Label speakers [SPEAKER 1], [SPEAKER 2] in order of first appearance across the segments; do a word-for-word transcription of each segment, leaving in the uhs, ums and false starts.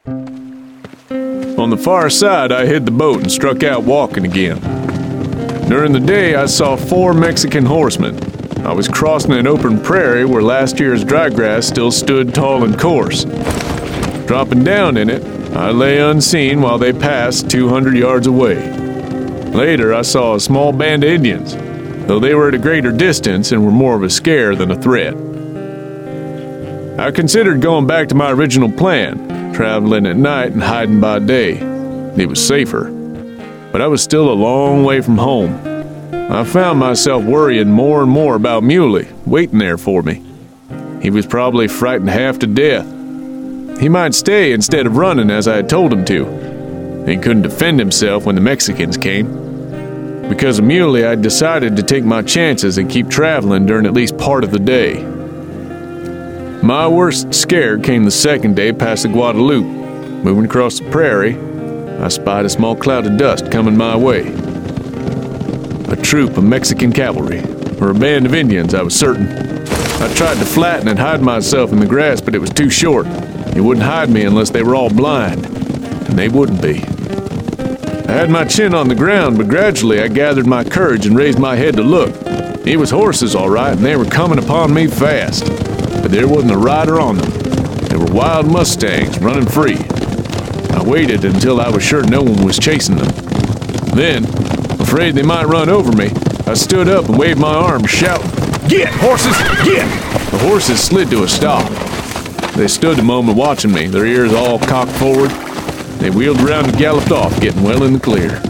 [SPEAKER 1] On the far side, I hid the boat and struck out walking again. During the day, I saw four Mexican horsemen. I was crossing an open prairie where last year's dry grass still stood tall and coarse. Dropping down in it, I lay unseen while they passed two hundred yards away. Later, I saw a small band of Indians, though they were at a greater distance and were more of a scare than a threat. I considered going back to my original plan, traveling at night and hiding by day. It was safer, but I was still a long way from home. I found myself worrying more and more about Muley, waiting there for me. He was probably frightened half to death. He might stay instead of running as I had told him to. He couldn't defend himself when the Mexicans came. Because of Muley, I decided to take my chances and keep traveling during at least part of the day. My worst scare came the second day past the Guadalupe. Moving across the prairie, I spied a small cloud of dust coming my way. A troop of Mexican cavalry, or a band of Indians, I was certain. I tried to flatten and hide myself in the grass, but it was too short. It wouldn't hide me unless they were all blind, and they wouldn't be. I had my chin on the ground, but gradually I gathered my courage and raised my head to look. It was horses, all right, and they were coming upon me fast. But there wasn't a rider on them. They were wild mustangs running free. I waited until I was sure no one was chasing them. Then, afraid they might run over me, I stood up and waved my arms, shouting, "Get, horses, get!" The horses slid to a stop. They stood a moment watching me, their ears all cocked forward. They wheeled around and galloped off, getting well in the clear.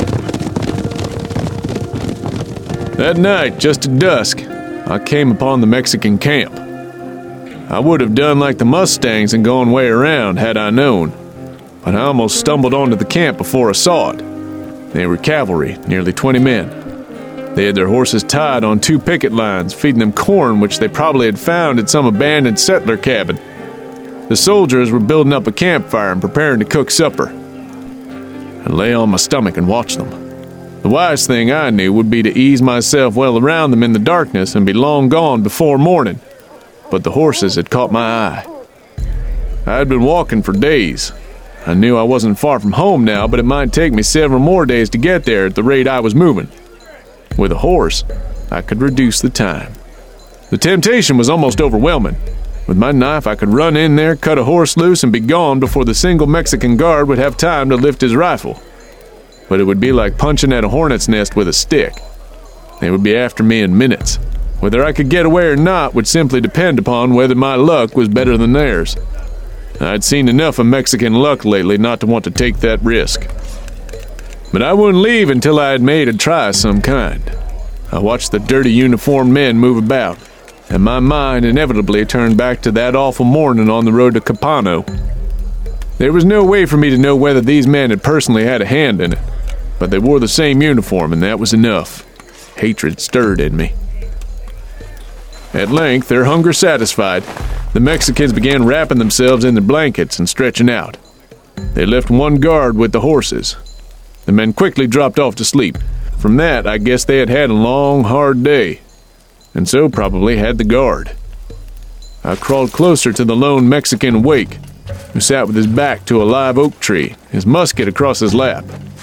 [SPEAKER 1] That night, just at dusk, I came upon the Mexican camp. I would have done like the Mustangs and gone way around had I known, but I almost stumbled onto the camp before I saw it. They were cavalry, nearly twenty men. They had their horses tied on two picket lines, feeding them corn which they probably had found at some abandoned settler cabin. The soldiers were building up a campfire and preparing to cook supper. I lay on my stomach and watched them. The wise thing I knew would be to ease myself well around them in the darkness and be long gone before morning. But the horses had caught my eye. I had been walking for days. I knew I wasn't far from home now, but it might take me several more days to get there at the rate I was moving. With a horse, I could reduce the time. The temptation was almost overwhelming. With my knife, I could run in there, cut a horse loose, and be gone before the single Mexican guard would have time to lift his rifle. But it would be like punching at a hornet's nest with a stick. They would be after me in minutes. Whether I could get away or not would simply depend upon whether my luck was better than theirs. I'd seen enough of Mexican luck lately not to want to take that risk. But I wouldn't leave until I had made a try of some kind. I watched the dirty uniformed men move about, and my mind inevitably turned back to that awful morning on the road to Capano. There was no way for me to know whether these men had personally had a hand in it, but they wore the same uniform, and that was enough. Hatred stirred in me. At length, their hunger satisfied, the Mexicans began wrapping themselves in their blankets and stretching out. They left one guard with the horses. The men quickly dropped off to sleep. From that, I guess they had had a long, hard day, and so probably had the guard. I crawled closer to the lone Mexican wake, who sat with his back to a live oak tree, his musket across his lap.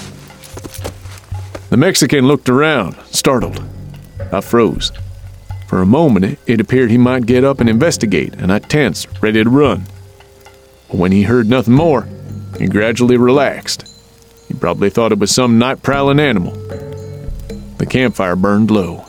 [SPEAKER 1] The Mexican looked around, startled. I froze. For a moment, it appeared he might get up and investigate, and I tensed, ready to run. But when he heard nothing more, he gradually relaxed. He probably thought it was some night-prowling animal. The campfire burned low.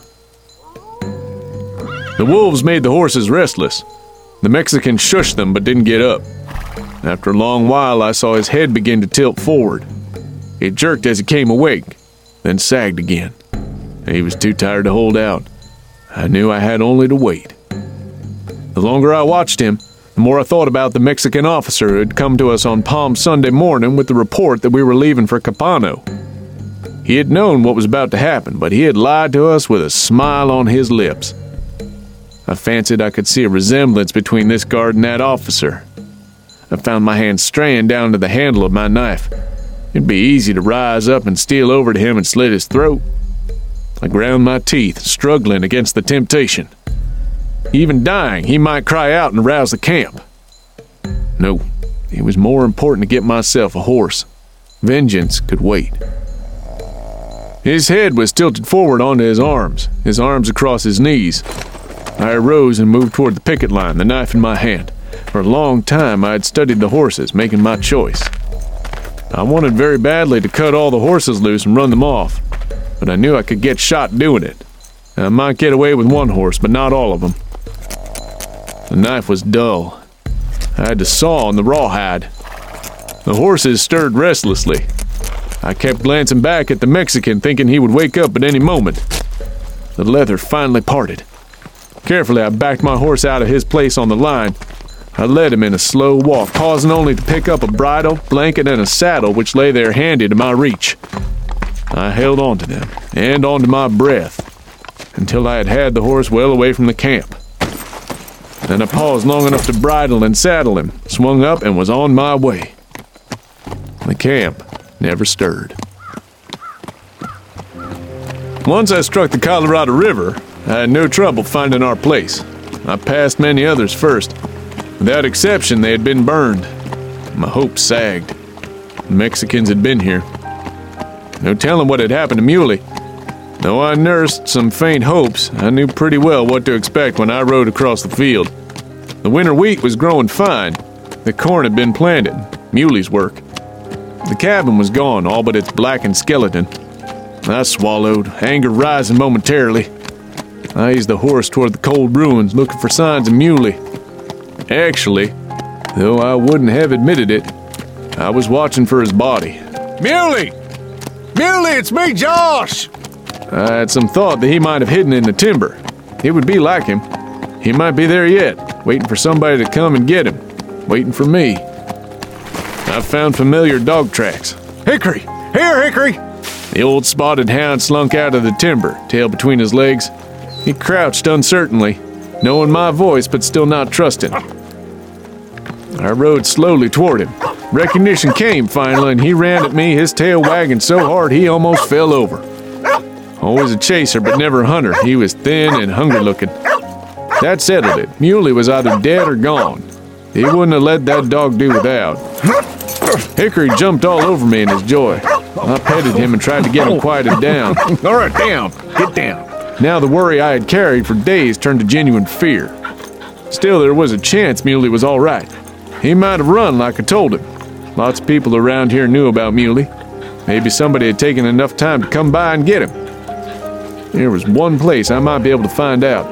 [SPEAKER 1] The wolves made the horses restless. The Mexican shushed them but didn't get up. After a long while, I saw his head begin to tilt forward. It jerked as he came awake, then sagged again. He was too tired to hold out. I knew I had only to wait. The longer I watched him, the more I thought about the Mexican officer who had come to us on Palm Sunday morning with the report that we were leaving for Capano. He had known what was about to happen, but he had lied to us with a smile on his lips. I fancied I could see a resemblance between this guard and that officer. I found my hand straying down to the handle of my knife. It'd be easy to rise up and steal over to him and slit his throat. I ground my teeth, struggling against the temptation. Even dying, he might cry out and rouse the camp. No, it was more important to get myself a horse. Vengeance could wait. His head was tilted forward onto his arms, his arms across his knees. I arose and moved toward the picket line, the knife in my hand. For a long time I had studied the horses, making my choice. I wanted very badly to cut all the horses loose and run them off, but I knew I could get shot doing it. I might get away with one horse, but not all of them. The knife was dull. I had to saw on the rawhide. The horses stirred restlessly. I kept glancing back at the Mexican, thinking he would wake up at any moment. The leather finally parted. Carefully, I backed my horse out of his place on the line. I led him in a slow walk, pausing only to pick up a bridle, blanket, and a saddle which lay there handy to my reach. I held on to them, and onto my breath, until I had had the horse well away from the camp. Then I paused long enough to bridle and saddle him, swung up, and was on my way. The camp never stirred. Once I struck the Colorado River, I had no trouble finding our place. I passed many others first. Without exception, they had been burned. My hopes sagged. The Mexicans had been here. No telling what had happened to Muley. Though I nursed some faint hopes, I knew pretty well what to expect when I rode across the field. The winter wheat was growing fine. The corn had been planted, Muley's work. The cabin was gone, all but its blackened skeleton. I swallowed, anger rising momentarily. I eased the horse toward the cold ruins, looking for signs of Muley. Actually, though I wouldn't have admitted it, I was watching for his body.
[SPEAKER 2] Muley! Muley, it's me, Josh!
[SPEAKER 1] I had some thought that he might have hidden in the timber. It would be like him. He might be there yet, waiting for somebody to come and get him. Waiting for me. I found familiar dog tracks.
[SPEAKER 2] Hickory! Here, Hickory!
[SPEAKER 1] The old spotted hound slunk out of the timber, tail between his legs. He crouched uncertainly, knowing my voice but still not trusting. I rode slowly toward him. Recognition came finally, and he ran at me, his tail wagging so hard he almost fell over. Always a chaser, but never a hunter. He was thin and hungry looking. That settled it. Muley was either dead or gone. He wouldn't have let that dog do without. Hickory jumped all over me in his joy. I petted him and tried to get him quieted down.
[SPEAKER 2] All right, down. Get down.
[SPEAKER 1] Now the worry I had carried for days turned to genuine fear. Still, there was a chance Muley was all right. He might have run like I told him. Lots of people around here knew about Muley. Maybe somebody had taken enough time to come by and get him. There was one place I might be able to find out.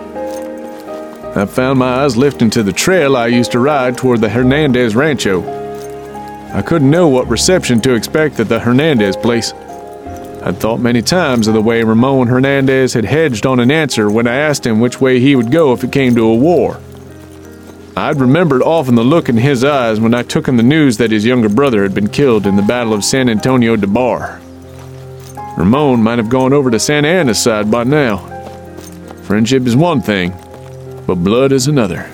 [SPEAKER 1] I found my eyes lifting to the trail I used to ride toward the Hernandez Rancho. I couldn't know what reception to expect at the Hernandez place. I'd thought many times of the way Ramon Hernandez had hedged on an answer when I asked him which way he would go if it came to a war. I'd remembered often the look in his eyes when I took him the news that his younger brother had been killed in the Battle of San Antonio de Bar. Ramon might have gone over to Santa Anna's side by now. Friendship is one thing, but blood is another.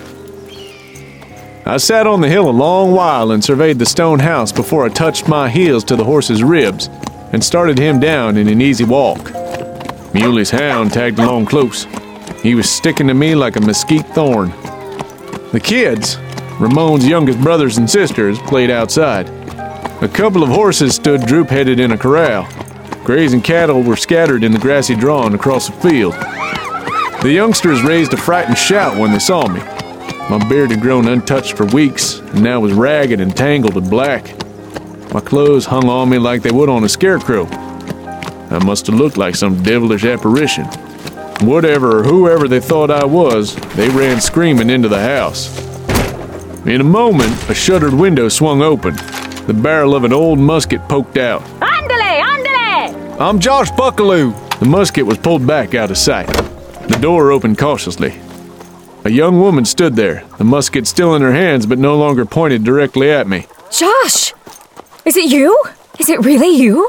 [SPEAKER 1] I sat on the hill a long while and surveyed the stone house before I touched my heels to the horse's ribs and started him down in an easy walk. Muley's hound tagged along close. He was sticking to me like a mesquite thorn. The kids, Ramon's youngest brothers and sisters, played outside. A couple of horses stood droop-headed in a corral. Grazing cattle were scattered in the grassy drawn across the field. The youngsters raised a frightened shout when they saw me. My beard had grown untouched for weeks, and now was ragged and tangled and black. My clothes hung on me like they would on a scarecrow. I must have looked like some devilish apparition. Whatever or whoever they thought I was, they ran screaming into the house. In a moment, a shuttered window swung open. The barrel of an old musket poked out.
[SPEAKER 3] Andale, andale!
[SPEAKER 2] I'm Josh Buckaloo.
[SPEAKER 1] The musket was pulled back out of sight. The door opened cautiously. A young woman stood there, the musket still in her hands but no longer pointed directly at me.
[SPEAKER 3] Josh! Is it you? Is it really you?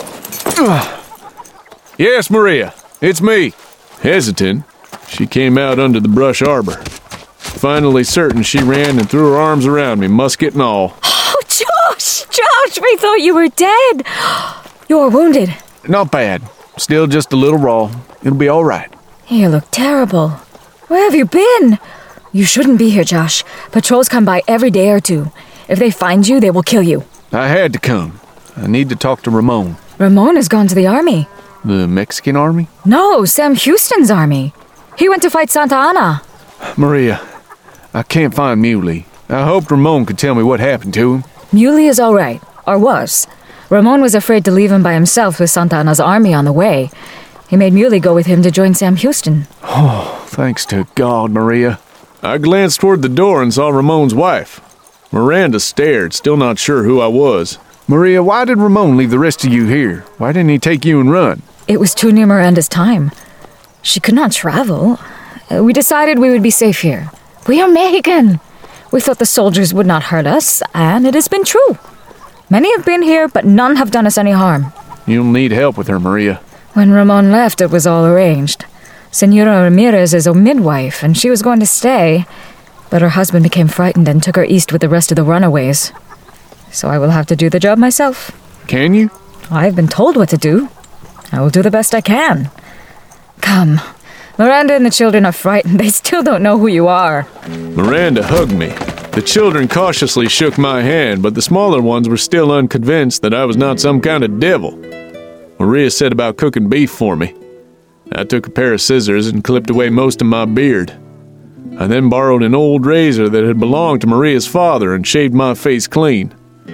[SPEAKER 1] Yes, Maria, it's me. Hesitant, she came out under the brush arbor. Finally certain, she ran and threw her arms around me, musket and all.
[SPEAKER 3] Oh, Josh! Josh, we thought you were dead. You're wounded.
[SPEAKER 1] Not bad. Still just a little raw. It'll be all right.
[SPEAKER 3] You look terrible. Where have you been? You shouldn't be here, Josh. Patrols come by every day or two. If they find you, they will kill you.
[SPEAKER 1] I had to come. I need to talk to Ramon.
[SPEAKER 3] Ramon has gone to the army.
[SPEAKER 1] The Mexican army?
[SPEAKER 3] No, Sam Houston's army. He went to fight Santa Ana.
[SPEAKER 1] Maria, I can't find Muley. I hoped Ramon could tell me what happened to him.
[SPEAKER 3] Muley is all right, or was. Ramon was afraid to leave him by himself with Santa Ana's army on the way. He made Muley go with him to join Sam Houston.
[SPEAKER 1] Oh, thanks to God, Maria. I glanced toward the door and saw Ramon's wife. Miranda stared, still not sure who I was. Maria, why did Ramon leave the rest of you here? Why didn't he take you and run?
[SPEAKER 3] It was too near Miranda's time. She could not travel. Uh, We decided we would be safe here. We are Mexican. We thought the soldiers would not hurt us, and it has been true. Many have been here, but none have done us any harm.
[SPEAKER 1] You'll need help with her, Maria.
[SPEAKER 3] When Ramon left, it was all arranged. Senora Ramirez is a midwife, and she was going to stay, but her husband became frightened and took her east with the rest of the runaways. So I will have to do the job myself.
[SPEAKER 1] Can you?
[SPEAKER 3] I've been told what to do. I will do the best I can. Come. Miranda and the children are frightened. They still don't know who you are.
[SPEAKER 1] Miranda hugged me. The children cautiously shook my hand, but the smaller ones were still unconvinced that I was not some kind of devil. Maria set about cooking beef for me. I took a pair of scissors and clipped away most of my beard. I then borrowed an old razor that had belonged to Maria's father and shaved my face clean.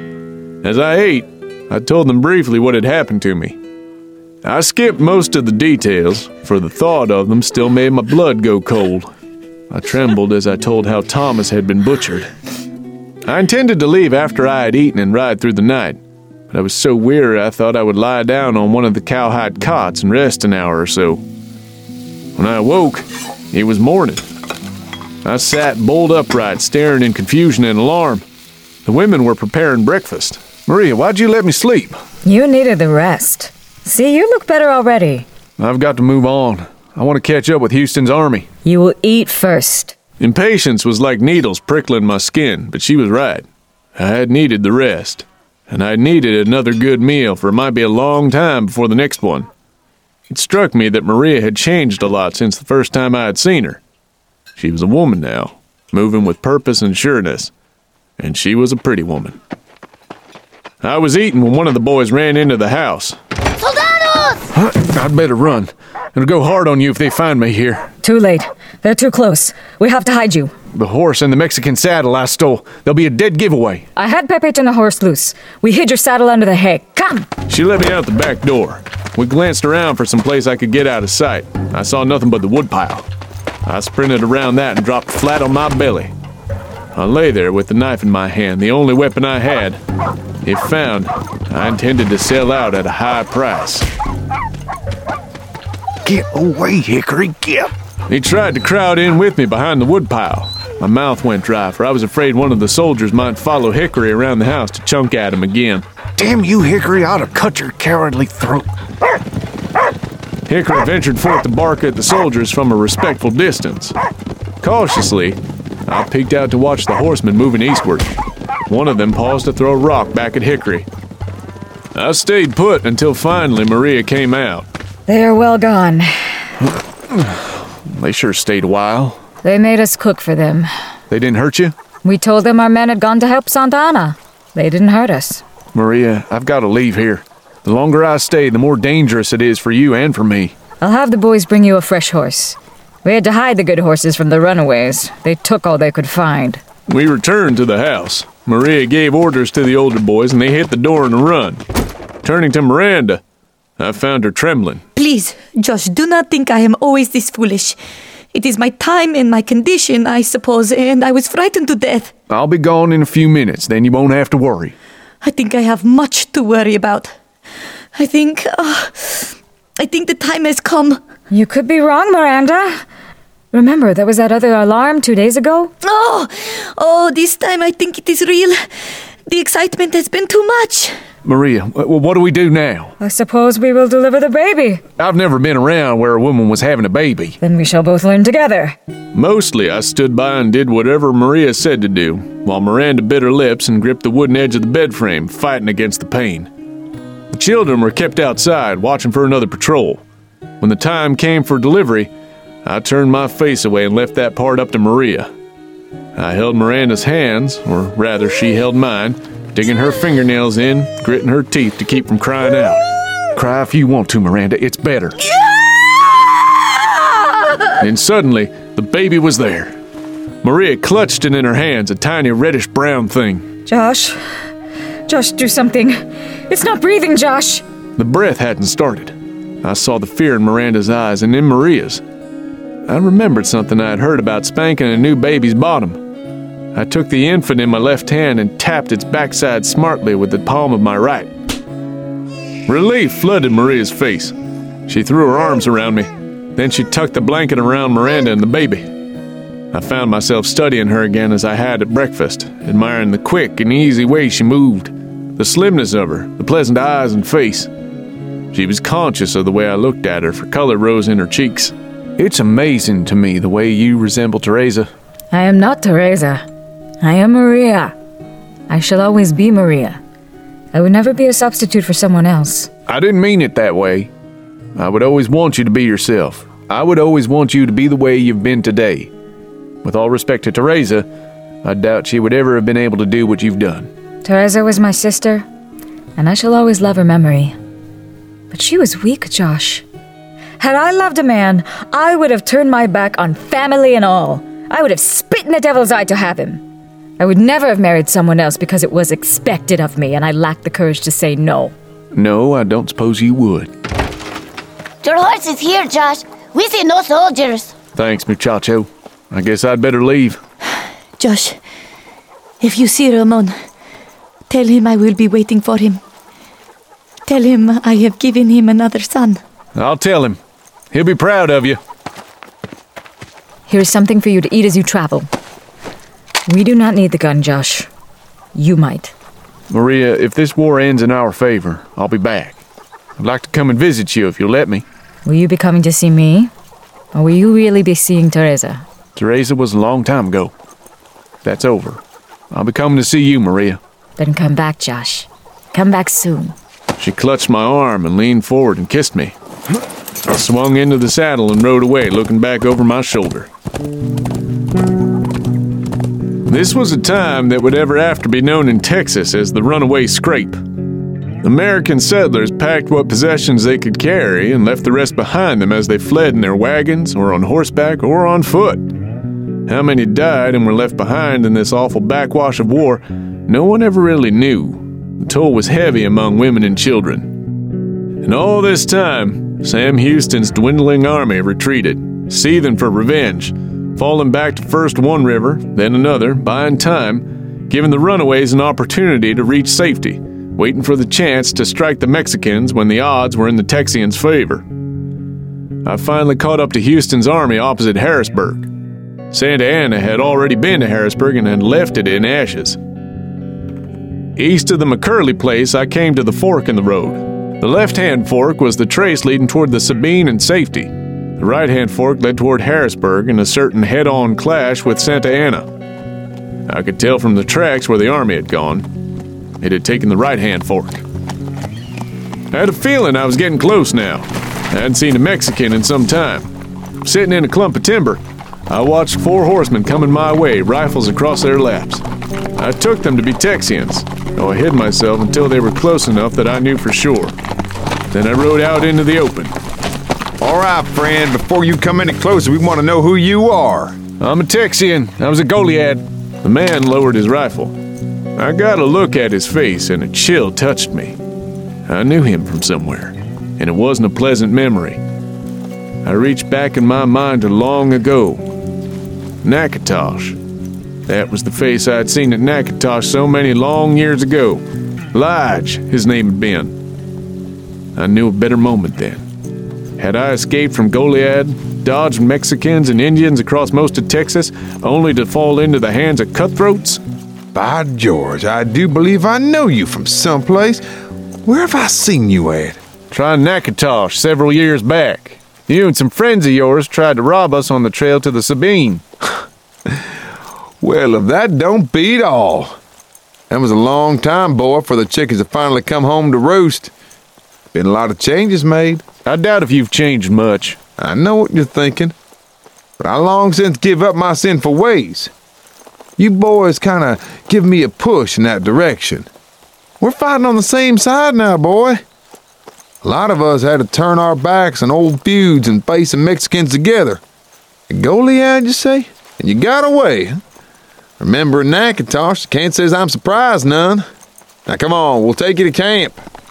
[SPEAKER 1] As I ate, I told them briefly what had happened to me. I skipped most of the details, for the thought of them still made my blood go cold. I trembled as I told how Thomas had been butchered. I intended to leave after I had eaten and ride through the night, but I was so weary I thought I would lie down on one of the cowhide cots and rest an hour or so. When I awoke, it was morning. I sat bolt upright, staring in confusion and alarm. The women were preparing breakfast. Maria, why'd you let me sleep?
[SPEAKER 3] You needed the rest. See, you look better already.
[SPEAKER 1] I've got to move on. I want to catch up with Houston's army.
[SPEAKER 3] You will eat first.
[SPEAKER 1] Impatience was like needles prickling my skin, but she was right. I had needed the rest, and I needed another good meal, for it might be a long time before the next one. It struck me that Maria had changed a lot since the first time I had seen her. She was a woman now, moving with purpose and sureness, and she was a pretty woman. I was eating when one of the boys ran into the house.
[SPEAKER 4] Soldados!
[SPEAKER 1] Huh? I'd better run. It'll go hard on you if they find me here.
[SPEAKER 3] Too late. They're too close. We have to hide you.
[SPEAKER 1] The horse and the Mexican saddle I stole. They'll be a dead giveaway.
[SPEAKER 3] I had Pepe turn the horse loose. We hid your saddle under the hay. Come!
[SPEAKER 1] She let me out the back door. We glanced around for some place I could get out of sight. I saw nothing but the woodpile. I sprinted around that and dropped flat on my belly. I lay there with the knife in my hand, the only weapon I had. If found, I intended to sell out at a high price.
[SPEAKER 2] Get away, Hickory, get!
[SPEAKER 1] He tried to crowd in with me behind the woodpile. My mouth went dry, for I was afraid one of the soldiers might follow Hickory around the house to chunk at him again.
[SPEAKER 2] Damn you, Hickory, I ought to cut your cowardly throat.
[SPEAKER 1] Hickory ventured forth to bark at the soldiers from a respectful distance. Cautiously, I peeked out to watch the horsemen moving eastward. One of them paused to throw a rock back at Hickory. I stayed put until finally Maria came out.
[SPEAKER 3] They are well gone.
[SPEAKER 1] They sure stayed a while.
[SPEAKER 3] They made us cook for them.
[SPEAKER 1] They didn't hurt you?
[SPEAKER 3] We told them our men had gone to help Santa Ana. They didn't hurt us.
[SPEAKER 1] Maria, I've got to leave here. The longer I stay, the more dangerous it is for you and for me.
[SPEAKER 3] I'll have the boys bring you a fresh horse. We had to hide the good horses from the runaways. They took all they could find.
[SPEAKER 1] We returned to the house. Maria gave orders to the older boys, and they hit the door in a run. Turning to Miranda, I found her trembling.
[SPEAKER 4] Please, Josh, do not think I am always this foolish. It is my time and my condition, I suppose, and I was frightened to death.
[SPEAKER 1] I'll be gone in a few minutes, then you won't have to worry.
[SPEAKER 4] I think I have much to worry about. I think... Uh, I think the time has come.
[SPEAKER 3] You could be wrong, Miranda. Remember, there was that other alarm two days ago?
[SPEAKER 4] Oh, oh, this time I think it is real. The excitement has been too much.
[SPEAKER 1] Maria, w- what do we do now?
[SPEAKER 3] I suppose we will deliver the baby.
[SPEAKER 1] I've never been around where a woman was having a baby.
[SPEAKER 3] Then we shall both learn together.
[SPEAKER 1] Mostly, I stood by and did whatever Maria said to do, while Miranda bit her lips and gripped the wooden edge of the bed frame, fighting against the pain. The children were kept outside, watching for another patrol. When the time came for delivery, I turned my face away and left that part up to Maria. I held Miranda's hands, or rather she held mine, digging her fingernails in, gritting her teeth to keep from crying out. Cry if you want to, Miranda, it's better. And suddenly, the baby was there. Maria clutched it in her hands, a tiny reddish-brown thing.
[SPEAKER 3] Josh. Josh, do something. It's not breathing, Josh.
[SPEAKER 1] The breath hadn't started. I saw the fear in Miranda's eyes and in Maria's. I remembered something I had heard about spanking a new baby's bottom. I took the infant in my left hand and tapped its backside smartly with the palm of my right. Relief flooded Maria's face. She threw her arms around me. Then she tucked the blanket around Miranda and the baby. I found myself studying her again as I had at breakfast, admiring the quick and easy way she moved, the slimness of her, the pleasant eyes and face. She was conscious of the way I looked at her, for color rose in her cheeks. It's amazing to me the way you resemble Teresa.
[SPEAKER 3] I am not Teresa. I am Maria. I shall always be Maria. I would never be a substitute for someone else.
[SPEAKER 1] I didn't mean it that way. I would always want you to be yourself. I would always want you to be the way you've been today. With all respect to Teresa, I doubt she would ever have been able to do what you've done.
[SPEAKER 3] Teresa was my sister, and I shall always love her memory. But she was weak, Josh. Had I loved a man, I would have turned my back on family and all. I would have spit in the devil's eye to have him. I would never have married someone else because it was expected of me, and I lacked the courage to say no.
[SPEAKER 1] No, I don't suppose you would.
[SPEAKER 5] Your horse is here, Josh. We see no soldiers.
[SPEAKER 1] Thanks, muchacho. I guess I'd better leave.
[SPEAKER 4] Josh, if you see Ramon, tell him I will be waiting for him. Tell him I have given him another son.
[SPEAKER 1] I'll tell him. He'll be proud of you.
[SPEAKER 3] Here's something for you to eat as you travel. We do not need the gun, Josh. You might.
[SPEAKER 1] Maria, if this war ends in our favor, I'll be back. I'd like to come and visit you if you'll let me.
[SPEAKER 3] Will you be coming to see me? Or will you really be seeing Teresa?
[SPEAKER 1] Teresa was a long time ago. That's over. I'll be coming to see you, Maria.
[SPEAKER 3] Then come back, Josh. Come back soon.
[SPEAKER 1] She clutched my arm and leaned forward and kissed me. I swung into the saddle and rode away, looking back over my shoulder. This was a time that would ever after be known in Texas as the Runaway Scrape. American settlers packed what possessions they could carry and left the rest behind them as they fled in their wagons or on horseback or on foot. How many died and were left behind in this awful backwash of war, no one ever really knew. The toll was heavy among women and children. And all this time, Sam Houston's dwindling army retreated, seething for revenge, falling back to first one river, then another, buying time, giving the runaways an opportunity to reach safety, waiting for the chance to strike the Mexicans when the odds were in the Texians' favor. I finally caught up to Houston's army opposite Harrisburg. Santa Anna had already been to Harrisburg and had left it in ashes. East of the McCurley place, I came to the fork in the road. The left-hand fork was the trace leading toward the Sabine and safety. The right-hand fork led toward Harrisburg and a certain head-on clash with Santa Anna. I could tell from the tracks where the army had gone. It had taken the right-hand fork. I had a feeling I was getting close now. I hadn't seen a Mexican in some time. Sitting in a clump of timber, I watched four horsemen coming my way, rifles across their laps. I took them to be Texians, though I hid myself until they were close enough that I knew for sure. Then I rode out into the open.
[SPEAKER 2] All right, friend, before you come any closer, we want to know who you are.
[SPEAKER 1] I'm a Texian. I was a Goliad. The man lowered his rifle. I got a look at his face, and a chill touched me. I knew him from somewhere, and it wasn't a pleasant memory. I reached back in my mind to long ago. Nakatosh. That was the face I had seen at Nakatosh so many long years ago. Lige, his name had been. I knew a better moment then. Had I escaped from Goliad, dodged Mexicans and Indians across most of Texas, only to fall into the hands of cutthroats?
[SPEAKER 2] By George, I do believe I know you from someplace. Where have I seen you at?
[SPEAKER 1] Trying Nakatosh several years back. You and some friends of yours tried to rob us on the trail to the Sabine.
[SPEAKER 2] Well, if that don't beat all. That was a long time, boy, for the chickens to finally come home to roost. Been a lot of changes made.
[SPEAKER 1] I doubt if you've changed much.
[SPEAKER 2] I know what you're thinking, but I long since give up my sinful ways. You boys kind of give me a push in that direction. We're fighting on the same side now, boy. A lot of us had to turn our backs on old feuds and face the Mexicans together. Goliad, you say? And you got away. Remember in Natchitoches, can't say I'm surprised none. Now come on, we'll take you to camp.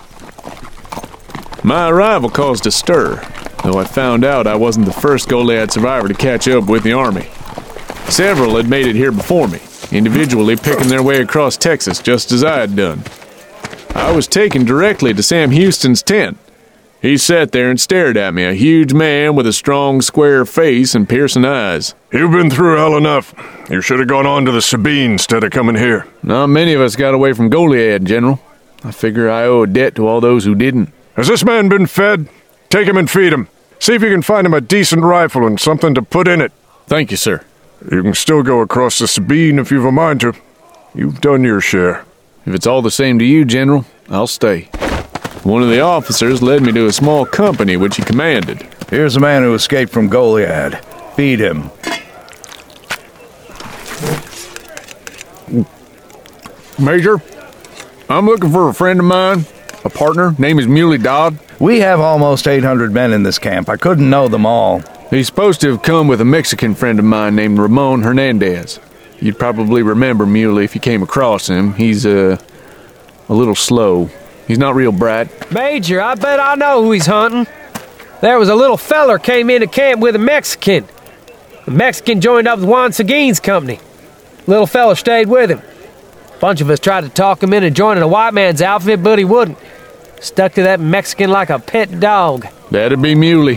[SPEAKER 1] My arrival caused a stir, though I found out I wasn't the first Goliad survivor to catch up with the army. Several had made it here before me, individually picking their way across Texas just as I had done. I was taken directly to Sam Houston's tent. He sat there and stared at me, a huge man with a strong, square face and piercing eyes.
[SPEAKER 6] You've been through hell enough. You should have gone on to the Sabine instead of coming here.
[SPEAKER 1] Not many of us got away from Goliad, General. I figure I owe a debt to all those who didn't.
[SPEAKER 6] Has this man been fed? Take him and feed him. See if you can find him a decent rifle and something to put in it.
[SPEAKER 1] Thank you, sir.
[SPEAKER 6] You can still go across the Sabine if you've a mind to. You've done your share.
[SPEAKER 1] If it's all the same to you, General, I'll stay. One of the officers led me to a small company which he commanded.
[SPEAKER 7] Here's a man who escaped from Goliad. Feed him.
[SPEAKER 1] Major, I'm looking for a friend of mine, a partner. Name is Muley Dodd.
[SPEAKER 7] We have almost eight hundred men in this camp. I couldn't know them all.
[SPEAKER 1] He's supposed to have come with a Mexican friend of mine named Ramon Hernandez. You'd probably remember Muley if you came across him. He's, uh, a little slow. He's not real bright.
[SPEAKER 8] Major, I bet I know who he's hunting. There was a little feller came into camp with a Mexican. The Mexican joined up with Juan Seguin's company. Little feller stayed with him. A bunch of us tried to talk him into joining a white man's outfit, but he wouldn't. Stuck to that Mexican like a pet dog.
[SPEAKER 1] That'd be Muley.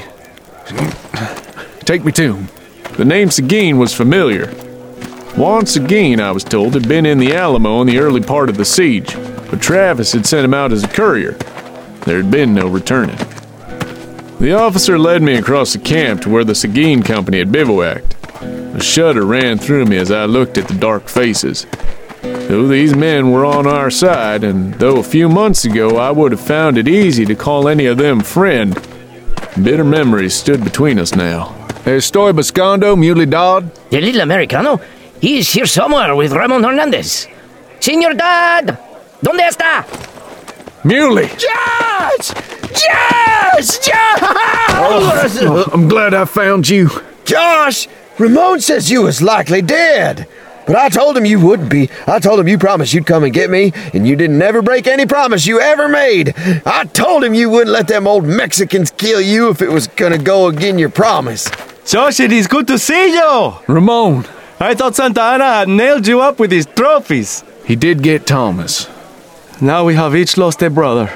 [SPEAKER 1] Take me to him. The name Seguin was familiar. Juan Seguin, I was told, had been in the Alamo in the early part of the siege, but Travis had sent him out as a courier. There had been no returning. The officer led me across the camp to where the Seguin company had bivouacked. A shudder ran through me as I looked at the dark faces. Though these men were on our side, and though a few months ago I would have found it easy to call any of them friend, bitter memories stood between us now. Estoy buscando Muley Dodd?
[SPEAKER 9] The little Americano? He is here somewhere with Ramon Hernandez. Señor Dodd! ¿Dónde está?
[SPEAKER 1] Muley!
[SPEAKER 9] Josh! Josh! Josh!
[SPEAKER 1] Oh, I'm glad I found you.
[SPEAKER 10] Josh! Ramon says you was likely dead. But I told him you wouldn't be. I told him you promised you'd come and get me, and you didn't ever break any promise you ever made. I told him you wouldn't let them old Mexicans kill you if it was gonna go again your promise.
[SPEAKER 11] Josh, it is good to see you!
[SPEAKER 1] Ramon!
[SPEAKER 11] I thought Santa Anna had nailed you up with his trophies.
[SPEAKER 1] He did get Thomas.
[SPEAKER 11] Now we have each lost a brother.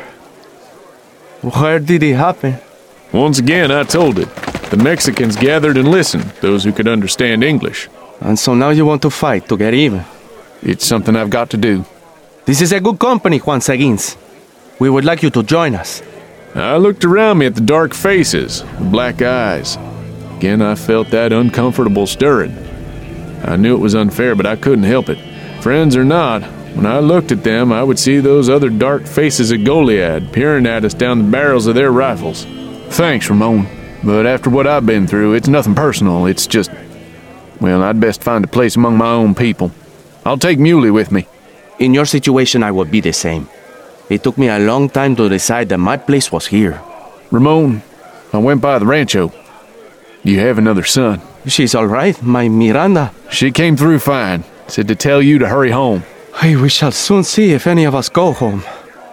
[SPEAKER 11] Where did it happen?
[SPEAKER 1] Once again, I told it. The Mexicans gathered and listened, those who could understand English.
[SPEAKER 11] And so now you want to fight to get even?
[SPEAKER 1] It's something I've got to do.
[SPEAKER 11] This is a good company, Juan Seguin's. We would like you to join us.
[SPEAKER 1] I looked around me at the dark faces, the black eyes. Again, I felt that uncomfortable stirring. I knew it was unfair, but I couldn't help it. Friends or not, when I looked at them, I would see those other dark faces of Goliad peering at us down the barrels of their rifles. Thanks, Ramon, but after what I've been through, it's nothing personal. It's just, well, I'd best find a place among my own people. I'll take Muley with me.
[SPEAKER 11] In your situation, I would be the same. It took me a long time to decide that my place was here.
[SPEAKER 1] Ramon, I went by the rancho. You have another son.
[SPEAKER 11] She's all right, my Miranda.
[SPEAKER 1] She came through fine. Said to tell you to hurry home.
[SPEAKER 11] Hey, we shall soon see if any of us go home.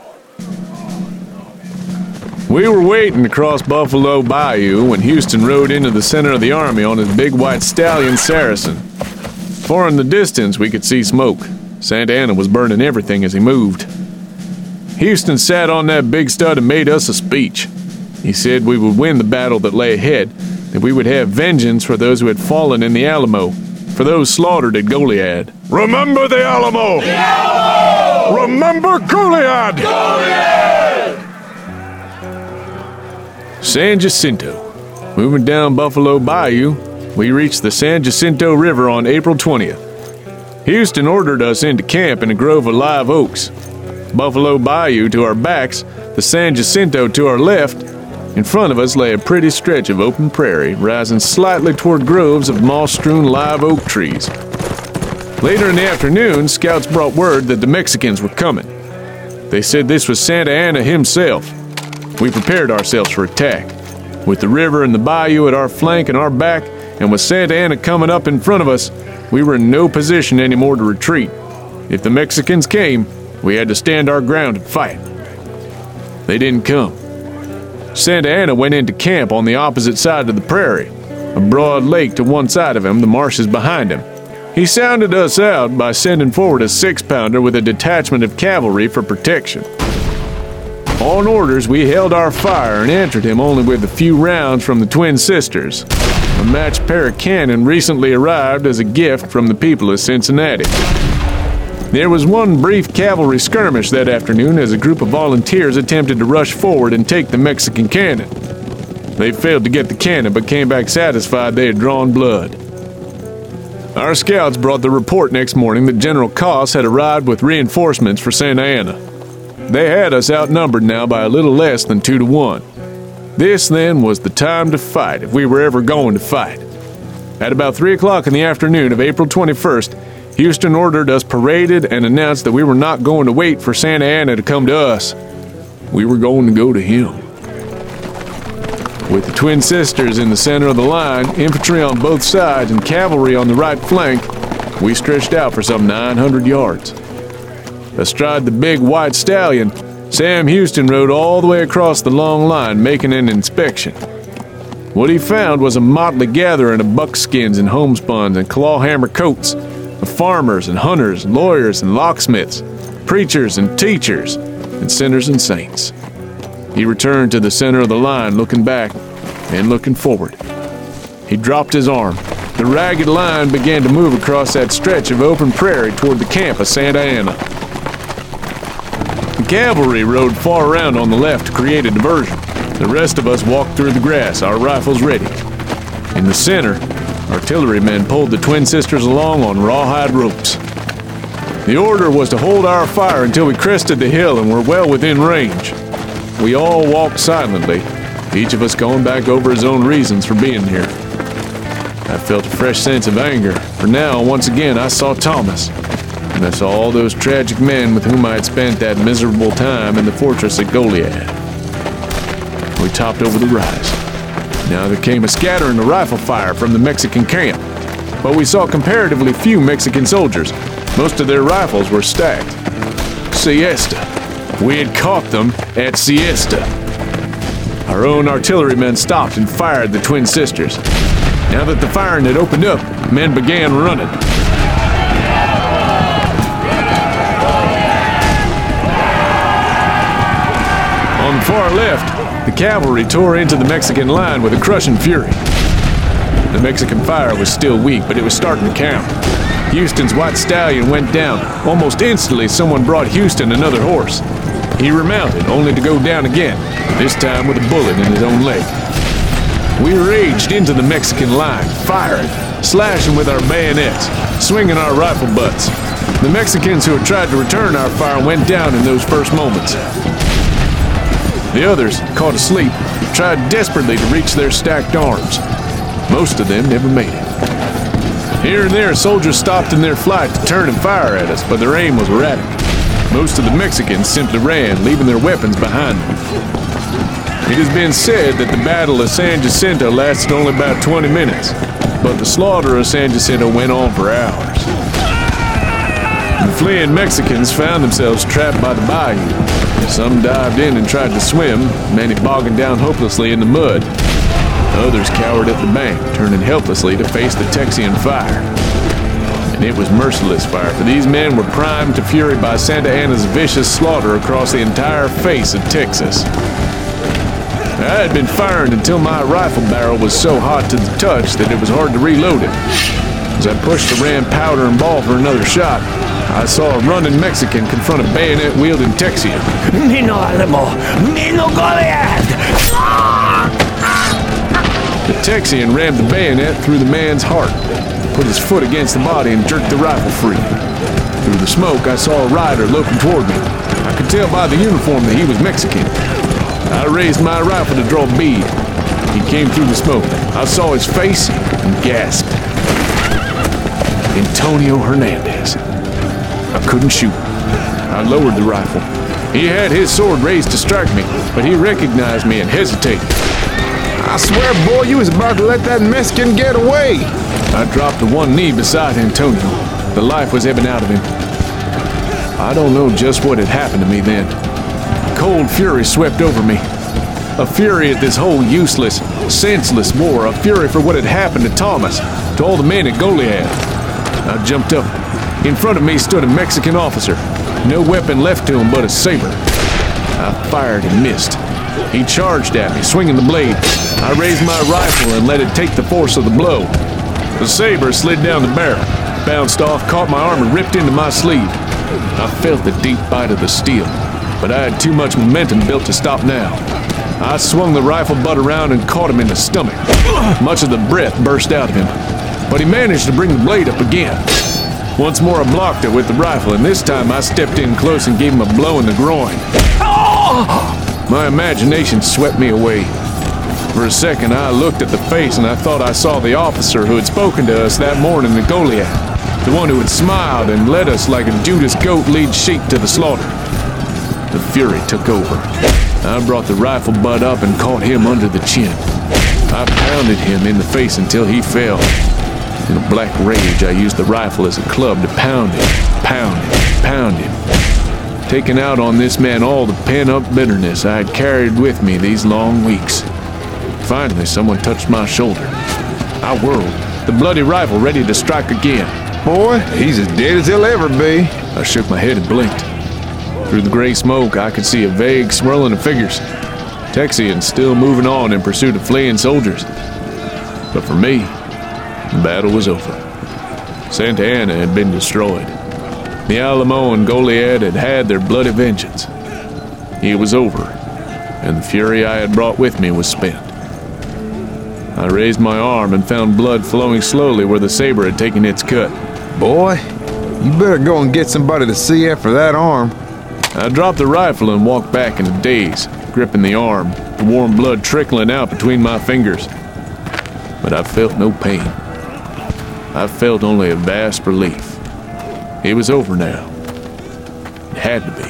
[SPEAKER 1] We were waiting to cross Buffalo Bayou when Houston rode into the center of the army on his big white stallion Saracen. Far in the distance, we could see smoke. Santa Anna was burning everything as he moved. Houston sat on that big stud and made us a speech. He said we would win the battle that lay ahead, that we would have vengeance for those who had fallen in the Alamo, for those slaughtered at Goliad.
[SPEAKER 6] Remember the Alamo!
[SPEAKER 12] The Alamo!
[SPEAKER 6] Remember Goliad!
[SPEAKER 12] Goliad!
[SPEAKER 1] San Jacinto. Moving down Buffalo Bayou, we reached the San Jacinto River on April twentieth. Houston ordered us into camp in a grove of live oaks. Buffalo Bayou to our backs, the San Jacinto to our left. In front of us lay a pretty stretch of open prairie, rising slightly toward groves of moss-strewn live oak trees. Later in the afternoon, scouts brought word that the Mexicans were coming. They said this was Santa Anna himself. We prepared ourselves for attack, with the river and the bayou at our flank and our back, and with Santa Anna coming up in front of us, we were in no position anymore to retreat. If the Mexicans came, we had to stand our ground and fight. They didn't come. Santa Anna went into camp on the opposite side of the prairie, a broad lake to one side of him, the marshes behind him. He sounded us out by sending forward a six-pounder with a detachment of cavalry for protection. On orders, we held our fire and answered him only with a few rounds from the Twin Sisters, a matched pair of cannon recently arrived as a gift from the people of Cincinnati. There was one brief cavalry skirmish that afternoon as a group of volunteers attempted to rush forward and take the Mexican cannon. They failed to get the cannon but came back satisfied they had drawn blood. Our scouts brought the report next morning that General Koss had arrived with reinforcements for Santa Anna. They had us outnumbered now by a little less than two to one. This, then, was the time to fight if we were ever going to fight. At about three o'clock in the afternoon of April twenty-first, Houston ordered us paraded and announced that we were not going to wait for Santa Anna to come to us. We were going to go to him. With the Twin Sisters in the center of the line, infantry on both sides, and cavalry on the right flank, we stretched out for some nine hundred yards. Astride the big white stallion, Sam Houston rode all the way across the long line, making an inspection. What he found was a motley gathering of buckskins and homespuns and clawhammer coats, of farmers and hunters, lawyers and locksmiths, preachers and teachers, and sinners and saints. He returned to the center of the line, looking back and looking forward. He dropped his arm. The ragged line began to move across that stretch of open prairie toward the camp of Santa Anna. The cavalry rode far around on the left to create a diversion. The rest of us walked through the grass, our rifles ready. In the center, artillerymen pulled the Twin Sisters along on rawhide ropes. The order was to hold our fire until we crested the hill and were well within range. We all walked silently, each of us going back over his own reasons for being here. I felt a fresh sense of anger, for now, once again, I saw Thomas, and I saw all those tragic men with whom I had spent that miserable time in the fortress at Goliad. We topped over the rise. Now there came a scattering of rifle fire from the Mexican camp, but we saw comparatively few Mexican soldiers. Most of their rifles were stacked. Siesta. We had caught them at Siesta. Our own artillerymen stopped and fired the Twin Sisters. Now that the firing had opened up, men began running. On the far left, the cavalry tore into the Mexican line with a crushing fury. The Mexican fire was still weak, but it was starting to count. Houston's white stallion went down. Almost instantly, someone brought Houston another horse. He remounted, only to go down again, this time with a bullet in his own leg. We raged into the Mexican line, firing, slashing with our bayonets, swinging our rifle butts. The Mexicans who had tried to return our fire went down in those first moments. The others, caught asleep, tried desperately to reach their stacked arms. Most of them never made it. Here and there, soldiers stopped in their flight to turn and fire at us, but their aim was erratic. Most of the Mexicans simply ran, leaving their weapons behind them. It has been said that the Battle of San Jacinto lasted only about twenty minutes, but the slaughter of San Jacinto went on for hours. The fleeing Mexicans found themselves trapped by the bayou. Some dived in and tried to swim, many bogging down hopelessly in the mud. Others cowered at the bank, turning helplessly to face the Texian fire. And it was merciless fire, for these men were primed to fury by Santa Anna's vicious slaughter across the entire face of Texas. I had been firing until my rifle barrel was so hot to the touch that it was hard to reload it. As I pushed to ram powder and ball for another shot, I saw a running Mexican confront a bayonet-wielding Texian.
[SPEAKER 9] Mino Alamo! Mino Goliad!
[SPEAKER 1] The Texian rammed the bayonet through the man's heart, put his foot against the body, and jerked the rifle free. Through the smoke, I saw a rider looking toward me. I could tell by the uniform that he was Mexican. I raised my rifle to draw bead. He came through the smoke. I saw his face and gasped. Antonio Hernandez. I couldn't shoot. I lowered the rifle. He had his sword raised to strike me, but he recognized me and hesitated.
[SPEAKER 2] I swear, boy, you was about to let that Mexican get away.
[SPEAKER 1] I dropped to one knee beside Antonio. The life was ebbing out of him. I don't know just what had happened to me then. Cold fury swept over me. A fury at this whole useless, senseless war. A fury for what had happened to Thomas, to all the men at Goliad. I jumped up. In front of me stood a Mexican officer. No weapon left to him but a saber. I fired and missed. He charged at me, swinging the blade. I raised my rifle and let it take the force of the blow. The saber slid down the barrel, bounced off, caught my arm, and ripped into my sleeve. I felt the deep bite of the steel, but I had too much momentum built to stop now. I swung the rifle butt around and caught him in the stomach. Much of the breath burst out of him, but he managed to bring the blade up again. Once more I blocked it with the rifle, and this time I stepped in close and gave him a blow in the groin. My imagination swept me away. For a second, I looked at the face and I thought I saw the officer who had spoken to us that morning at Goliad. The one who had smiled and led us like a Judas goat leads sheep to the slaughter. The fury took over. I brought the rifle butt up and caught him under the chin. I pounded him in the face until he fell. In a black rage, I used the rifle as a club to pound him, pound him, pound him. Taking out on this man all the pent-up bitterness I had carried with me these long weeks. Finally, someone touched my shoulder. I whirled, the bloody rifle ready to strike again.
[SPEAKER 2] Boy, he's as dead as he'll ever be.
[SPEAKER 1] I shook my head and blinked. Through the gray smoke, I could see a vague swirling of figures. Texians still moving on in pursuit of fleeing soldiers. But for me, the battle was over. Santa Anna had been destroyed. The Alamo and Goliad had had their bloody vengeance. It was over, and the fury I had brought with me was spent. I raised my arm and found blood flowing slowly where the saber had taken its cut.
[SPEAKER 2] Boy, you better go and get somebody to see after that arm.
[SPEAKER 1] I dropped the rifle and walked back in a daze, gripping the arm, the warm blood trickling out between my fingers. But I felt no pain. I felt only a vast relief. It was over now. It had to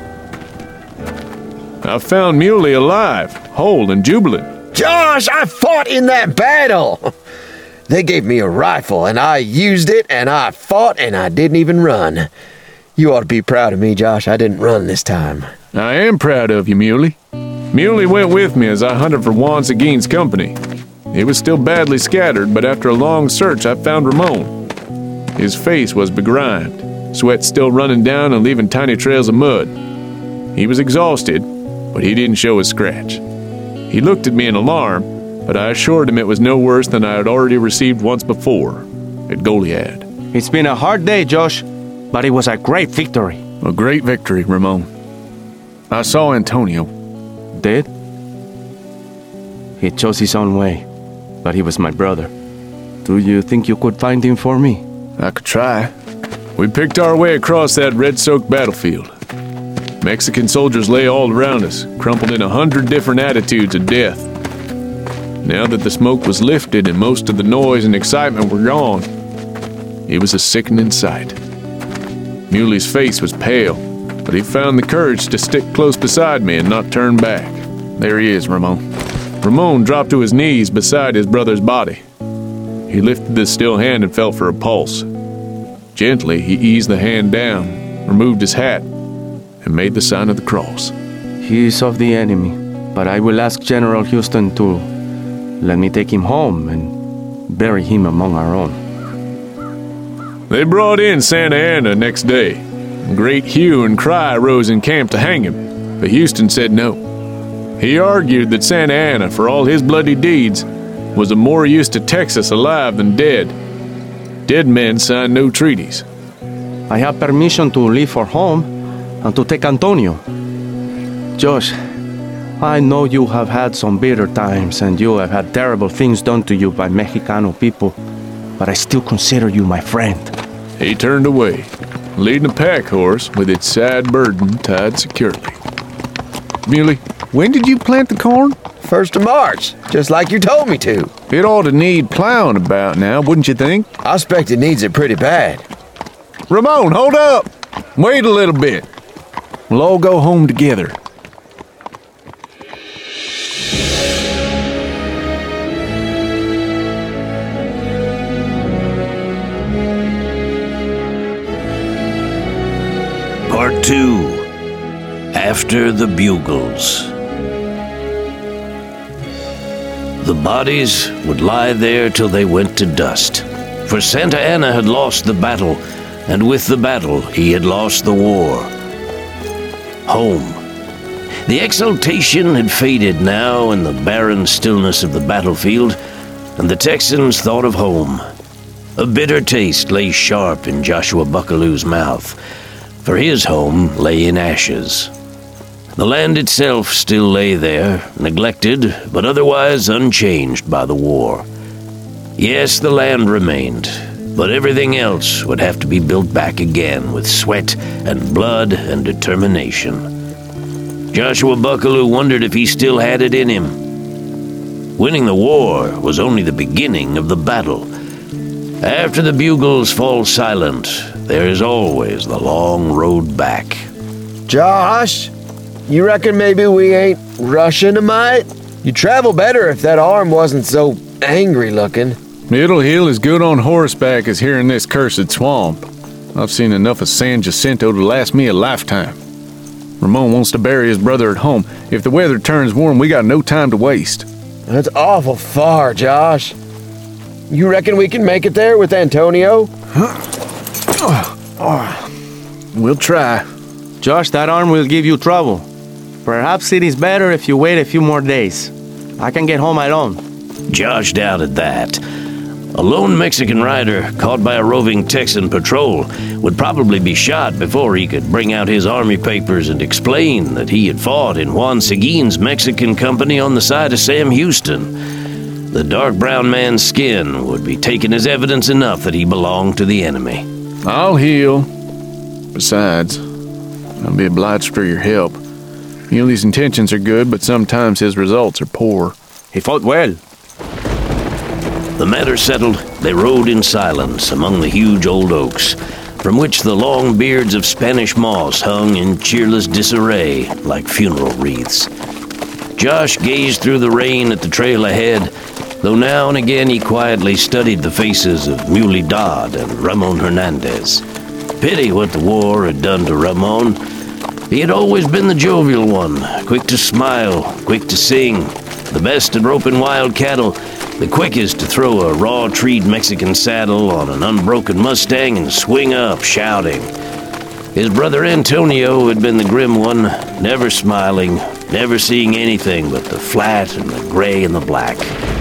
[SPEAKER 1] be. I found Muley alive, whole and jubilant.
[SPEAKER 10] Josh, I fought in that battle. They gave me a rifle, and I used it, and I fought, and I didn't even run. You ought to be proud of me, Josh. I didn't run this time.
[SPEAKER 1] I am proud of you, Muley. Muley went with me as I hunted for Juan Seguin's company. He was still badly scattered, but after a long search, I found Ramon. His face was begrimed, sweat still running down and leaving tiny trails of mud. He was exhausted, but he didn't show a scratch. He looked at me in alarm, but I assured him it was no worse than I had already received once before, at Goliad.
[SPEAKER 11] It's been a hard day, Josh, but it was a great victory.
[SPEAKER 1] A great victory, Ramon. I saw Antonio.
[SPEAKER 11] Dead? He chose his own way, but he was my brother. Do you think you could find him for me?
[SPEAKER 1] I could try. We picked our way across that red-soaked battlefield. Mexican soldiers lay all around us, crumpled in a hundred different attitudes of death. Now that the smoke was lifted and most of the noise and excitement were gone, it was a sickening sight. Muley's face was pale, but he found the courage to stick close beside me and not turn back. There he is, Ramon. Ramon dropped to his knees beside his brother's body. He lifted the still hand and felt for a pulse. Gently, he eased the hand down, removed his hat, and made the sign of the cross.
[SPEAKER 11] He is of the enemy, but I will ask General Houston to let me take him home and bury him among our own.
[SPEAKER 1] They brought in Santa Anna next day. Great hue and cry rose in camp to hang him, but Houston said no. He argued that Santa Anna, for all his bloody deeds, was of more use to Texas alive than dead. Dead men signed no treaties.
[SPEAKER 11] I have permission to leave for home and to take Antonio. Josh, I know you have had some bitter times and you have had terrible things done to you by Mexicano people, but I still consider you my friend.
[SPEAKER 1] He turned away, leading a pack horse with its sad burden tied securely. Muley, when did you plant the corn?
[SPEAKER 10] first of March, just like you told me to.
[SPEAKER 1] It ought to need plowing about now, wouldn't you think?
[SPEAKER 10] I expect it needs it pretty bad.
[SPEAKER 1] Ramon, hold up! Wait a little bit. We'll all go home together.
[SPEAKER 13] Part two. After the Bugles. The bodies would lie there till they went to dust, for Santa Anna had lost the battle, and with the battle he had lost the war. Home. The exultation had faded now in the barren stillness of the battlefield, and the Texans thought of home. A bitter taste lay sharp in Joshua Buckaloo's mouth, for his home lay in ashes. The land itself still lay there, neglected, but otherwise unchanged by the war. Yes, the land remained, but everything else would have to be built back again with sweat and blood and determination. Joshua Buckaloo wondered if he still had it in him. Winning the war was only the beginning of the battle. After the bugles fall silent, there is always the long road back.
[SPEAKER 10] Josh, you reckon maybe we ain't rushing a mite? You'd travel better if that arm wasn't so angry looking.
[SPEAKER 1] It'll heal as good on horseback as here in this cursed swamp. I've seen enough of San Jacinto to last me a lifetime. Ramon wants to bury his brother at home. If the weather turns warm, we got no time to waste.
[SPEAKER 10] That's awful far, Josh. You reckon we can make it there with Antonio?
[SPEAKER 1] We'll try.
[SPEAKER 11] Josh, that arm will give you trouble. Perhaps it is better if you wait a few more days. I can get home alone.
[SPEAKER 13] Josh doubted that. A lone Mexican rider caught by a roving Texan patrol would probably be shot before he could bring out his army papers and explain that he had fought in Juan Seguin's Mexican company on the side of Sam Houston. The dark brown man's skin would be taken as evidence enough that he belonged to the enemy.
[SPEAKER 1] I'll heal. Besides, I'll be obliged for your help. Muley's intentions are good, but sometimes his results are poor.
[SPEAKER 11] He fought well.
[SPEAKER 13] The matter settled, they rode in silence among the huge old oaks, from which the long beards of Spanish moss hung in cheerless disarray like funeral wreaths. Josh gazed through the rain at the trail ahead, though now and again he quietly studied the faces of Muley Dodd and Ramon Hernandez. Pity what the war had done to Ramon. He had always been the jovial one, quick to smile, quick to sing, the best at roping wild cattle, the quickest to throw a raw-treed Mexican saddle on an unbroken Mustang and swing up, shouting. His brother Antonio had been the grim one, never smiling, never seeing anything but the flat and the gray and the black.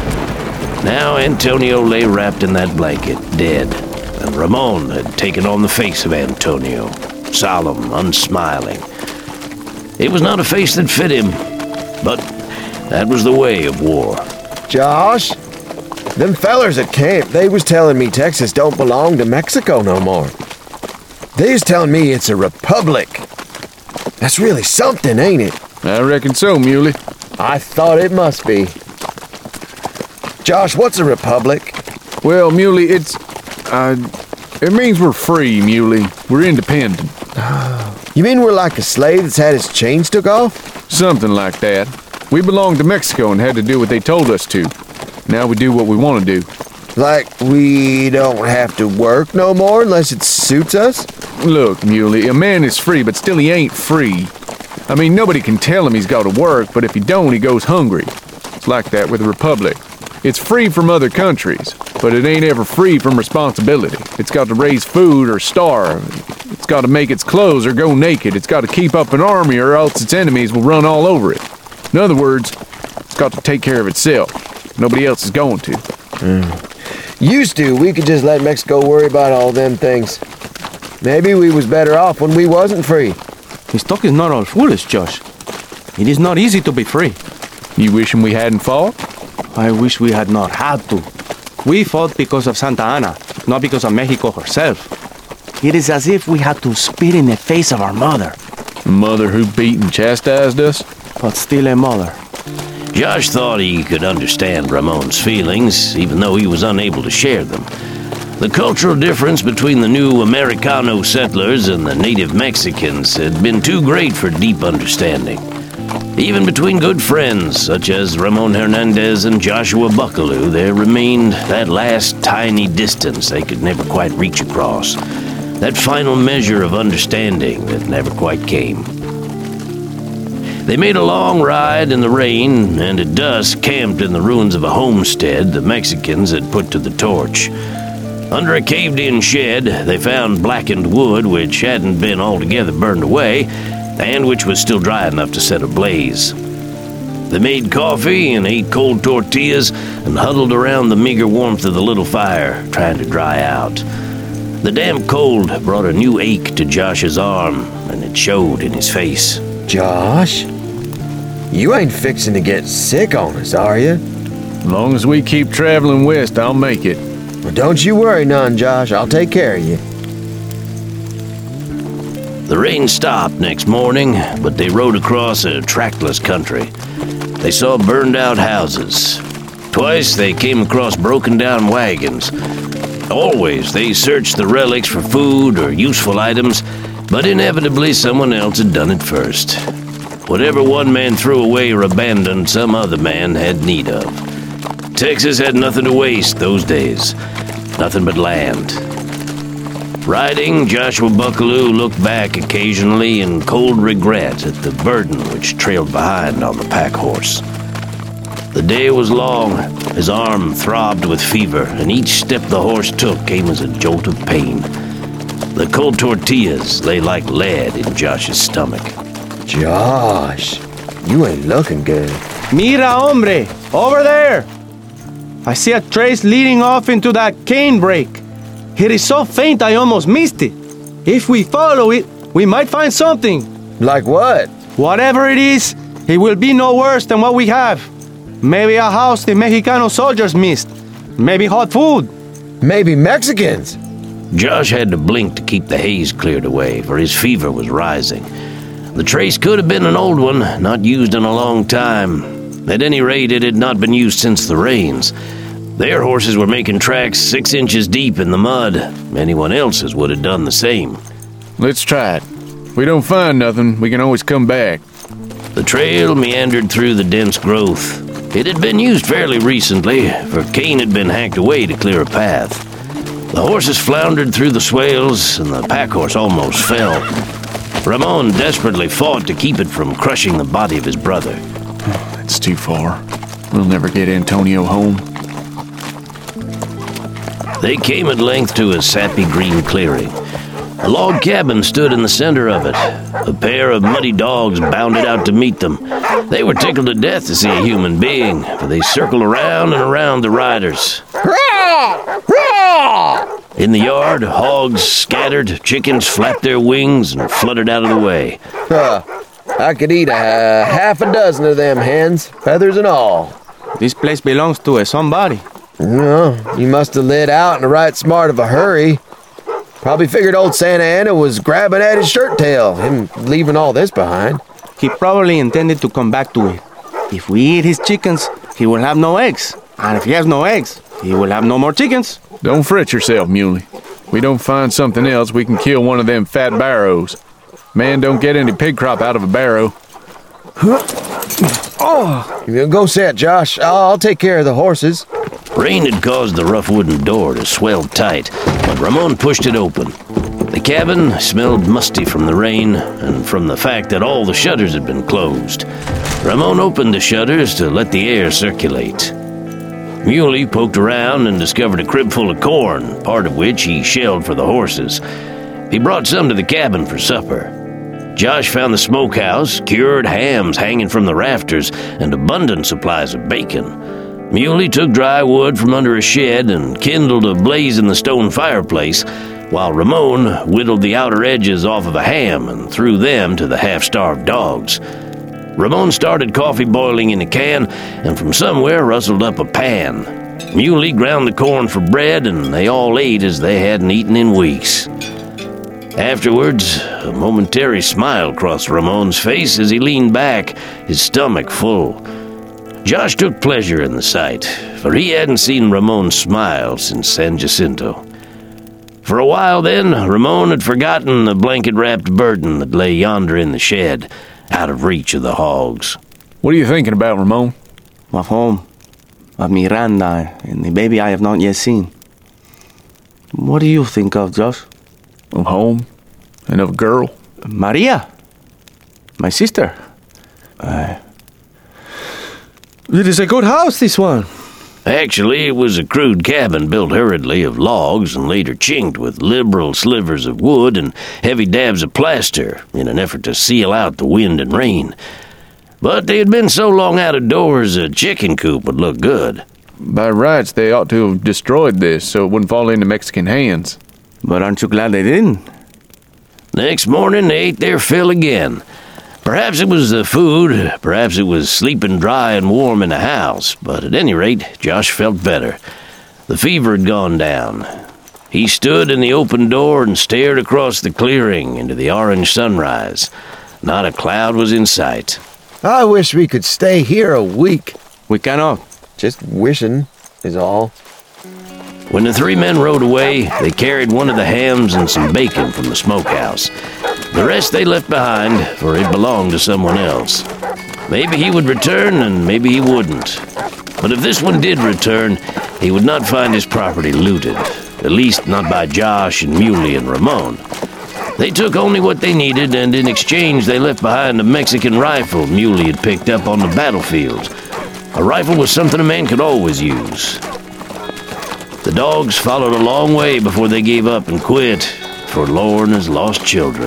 [SPEAKER 13] Now Antonio lay wrapped in that blanket, dead, and Ramon had taken on the face of Antonio, solemn, unsmiling. It was not a face that fit him, but that was the way of war.
[SPEAKER 10] Josh, them fellers at camp, they was telling me Texas don't belong to Mexico no more. They was telling me it's a republic. That's really something, ain't it?
[SPEAKER 1] I reckon so, Muley.
[SPEAKER 10] I thought it must be. Josh, what's a republic?
[SPEAKER 1] Well, Muley, it's... Uh, it means we're free, Muley. We're independent.
[SPEAKER 10] You mean we're like a slave that's had his chains took off?
[SPEAKER 1] Something like that. We belonged to Mexico and had to do what they told us to. Now we do what we want to do.
[SPEAKER 10] Like we don't have to work no more unless it suits us?
[SPEAKER 1] Look, Muley, a man is free, but still he ain't free. I mean, nobody can tell him he's got to work, but if he don't, he goes hungry. It's like that with the Republic. It's free from other countries, but it ain't ever free from responsibility. It's got to raise food or starve. It's got to make its clothes or go naked. It's got to keep up an army or else its enemies will run all over it. In other words, it's got to take care of itself. Nobody else is going to.
[SPEAKER 10] Mm. Used to, we could just let Mexico worry about all them things. Maybe we was better off when we wasn't free.
[SPEAKER 11] His talk is not all foolish, Josh. It is not easy to be free.
[SPEAKER 1] You wishing we hadn't fought?
[SPEAKER 11] I wish we had not had to. We fought because of Santa Anna, not because of Mexico herself. It is as if we had to spit in the face of our mother.
[SPEAKER 1] A mother who beat and chastised us?
[SPEAKER 11] But still a mother.
[SPEAKER 13] Josh thought he could understand Ramon's feelings, even though he was unable to share them. The cultural difference between the new Americano settlers and the native Mexicans had been too great for deep understanding. Even between good friends, such as Ramon Hernandez and Joshua Buckaloo, there remained that last tiny distance they could never quite reach across. That final measure of understanding that never quite came. They made a long ride in the rain, and at dusk camped in the ruins of a homestead the Mexicans had put to the torch. Under a caved-in shed, they found blackened wood which hadn't been altogether burned away, and which was still dry enough to set ablaze. They made coffee and ate cold tortillas and huddled around the meager warmth of the little fire, trying to dry out. The damp cold brought a new ache to Josh's arm, and it showed in his face.
[SPEAKER 10] Josh, you ain't fixing to get sick on us, are you?
[SPEAKER 1] As long as we keep traveling west, I'll make it.
[SPEAKER 10] Well, don't you worry none, Josh. I'll take care of you.
[SPEAKER 13] The rain stopped next morning, but they rode across a trackless country. They saw burned-out houses. Twice they came across broken-down wagons. Always they searched the relics for food or useful items, but inevitably someone else had done it first. Whatever one man threw away or abandoned, some other man had need of. Texas had nothing to waste those days. Nothing but land. Riding, Joshua Buckaloo looked back occasionally in cold regret at the burden which trailed behind on the pack horse. The day was long. His arm throbbed with fever, and each step the horse took came as a jolt of pain. The cold tortillas lay like lead in Josh's stomach.
[SPEAKER 10] Josh, you ain't looking good.
[SPEAKER 11] Mira, hombre, over there. I see a trace leading off into that cane break. It is so faint I almost missed it. If we follow it, we might find something.
[SPEAKER 10] Like what?
[SPEAKER 11] Whatever it is, it will be no worse than what we have. Maybe a house the Mexicano soldiers missed. Maybe hot food.
[SPEAKER 10] Maybe Mexicans.
[SPEAKER 13] Josh had to blink to keep the haze cleared away, for his fever was rising. The trace could have been an old one, not used in a long time. At any rate, it had not been used since the rains. Their horses were making tracks six inches deep in the mud. Anyone else's would have done the same.
[SPEAKER 1] Let's try it. If we don't find nothing, we can always come back.
[SPEAKER 13] The trail meandered through the dense growth. It had been used fairly recently, for cane had been hacked away to clear a path. The horses floundered through the swales, and the pack horse almost fell. Ramon desperately fought to keep it from crushing the body of his brother.
[SPEAKER 1] It's too far. We'll never get Antonio home.
[SPEAKER 13] They came at length to a sappy green clearing. A log cabin stood in the center of it. A pair of muddy dogs bounded out to meet them. They were tickled to death to see a human being, for they circled around and around the riders. In the yard, hogs scattered, chickens flapped their wings and fluttered out of the way.
[SPEAKER 10] Huh. I could eat a uh, half a dozen of them hens, feathers and all.
[SPEAKER 11] This place belongs to a somebody.
[SPEAKER 10] No, you must have lit out in a right smart of a hurry. Probably figured old Santa Anna was grabbing at his shirt tail, him leaving all this behind.
[SPEAKER 11] He probably intended to come back to it. If we eat his chickens, he will have no eggs. And if he has no eggs, he will have no more chickens.
[SPEAKER 1] Don't fret yourself, Muley. We don't find something else, we can kill one of them fat barrows. Man don't get any pig crop out of a barrow.
[SPEAKER 10] Oh, go set, Josh. I'll take care of the horses.
[SPEAKER 13] Rain had caused the rough wooden door to swell tight, but Ramon pushed it open. The cabin smelled musty from the rain and from the fact that all the shutters had been closed. Ramon opened the shutters to let the air circulate. Muley poked around and discovered a crib full of corn, part of which he shelled for the horses. He brought some to the cabin for supper. Josh found the smokehouse, cured hams hanging from the rafters, and abundant supplies of bacon. Muley took dry wood from under a shed and kindled a blaze in the stone fireplace, while Ramon whittled the outer edges off of a ham and threw them to the half-starved dogs. Ramon started coffee boiling in a can, and from somewhere rustled up a pan. Muley ground the corn for bread, and they all ate as they hadn't eaten in weeks. Afterwards, a momentary smile crossed Ramon's face as he leaned back, his stomach full. Josh took pleasure in the sight, for he hadn't seen Ramon smile since San Jacinto. For a while then, Ramon had forgotten the blanket-wrapped burden that lay yonder in the shed, out of reach of the hogs.
[SPEAKER 1] What are you thinking about, Ramon?
[SPEAKER 11] Of home, of Miranda, and the baby I have not yet seen. What do you think of, Josh?
[SPEAKER 1] Of home, and of a girl.
[SPEAKER 11] Maria, my sister. Uh, it is a good house, this one.
[SPEAKER 13] Actually, it was a crude cabin built hurriedly of logs and later chinked with liberal slivers of wood and heavy dabs of plaster in an effort to seal out the wind and rain. But they had been so long out of doors, a chicken coop would look good.
[SPEAKER 1] By rights, they ought to have destroyed this so it wouldn't fall into Mexican hands.
[SPEAKER 11] But aren't you glad they didn't?
[SPEAKER 13] Next morning, they ate their fill again. Perhaps it was the food, perhaps it was sleeping dry and warm in the house, but at any rate, Josh felt better. The fever had gone down. He stood in the open door and stared across the clearing into the orange sunrise. Not a cloud was in sight.
[SPEAKER 10] I wish we could stay here a week.
[SPEAKER 11] We cannot.
[SPEAKER 10] Just wishing is all.
[SPEAKER 13] When the three men rode away, they carried one of the hams and some bacon from the smokehouse. The rest they left behind, for it belonged to someone else. Maybe he would return, and maybe he wouldn't. But if this one did return, he would not find his property looted. At least not by Josh and Muley and Ramon. They took only what they needed, and in exchange they left behind a Mexican rifle Muley had picked up on the battlefield. A rifle was something a man could always use. The dogs followed a long way before they gave up and quit, forlorn as lost children.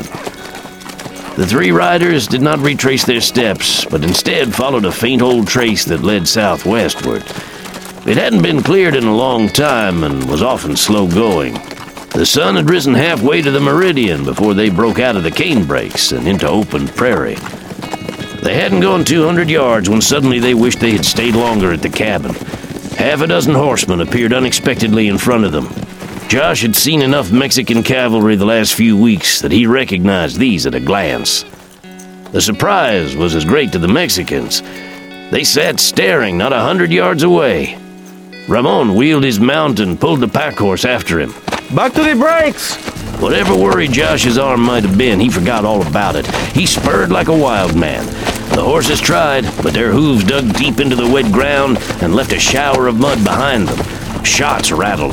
[SPEAKER 13] The three riders did not retrace their steps, but instead followed a faint old trace that led southwestward. It hadn't been cleared in a long time and was often slow going. The sun had risen halfway to the meridian before they broke out of the canebrakes and into open prairie. They hadn't gone two hundred yards when suddenly they wished they had stayed longer at the cabin. Half a dozen horsemen appeared unexpectedly in front of them. Josh had seen enough Mexican cavalry the last few weeks that he recognized these at a glance. The surprise was as great to the Mexicans. They sat staring not a hundred yards away. Ramon wheeled his mount and pulled the pack horse after him.
[SPEAKER 11] Back to the brakes!
[SPEAKER 13] Whatever worry Josh's arm might have been, he forgot all about it. He spurred like a wild man. The horses tried, but their hooves dug deep into the wet ground and left a shower of mud behind them. Shots rattled.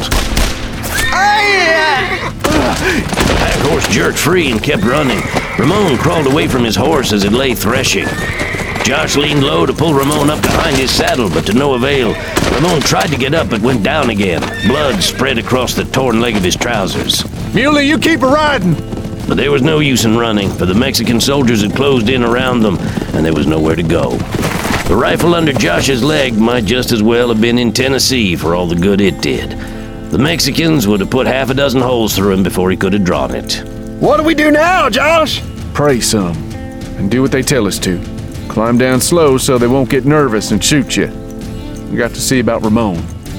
[SPEAKER 13] The pack horse jerked free and kept running. Ramon crawled away from his horse as it lay threshing. Josh leaned low to pull Ramon up behind his saddle, but to no avail. Ramon tried to get up but went down again. Blood spread across the torn leg of his trousers.
[SPEAKER 1] Muley, you keep riding!
[SPEAKER 13] But there was no use in running, for the Mexican soldiers had closed in around them, and there was nowhere to go. The rifle under Josh's leg might just as well have been in Tennessee for all the good it did. The Mexicans would have put half a dozen holes through him before he could have drawn it.
[SPEAKER 10] What do we do now, Josh?
[SPEAKER 1] Pray some, and do what they tell us to. Climb down slow so they won't get nervous and shoot you. We got to see about Ramon.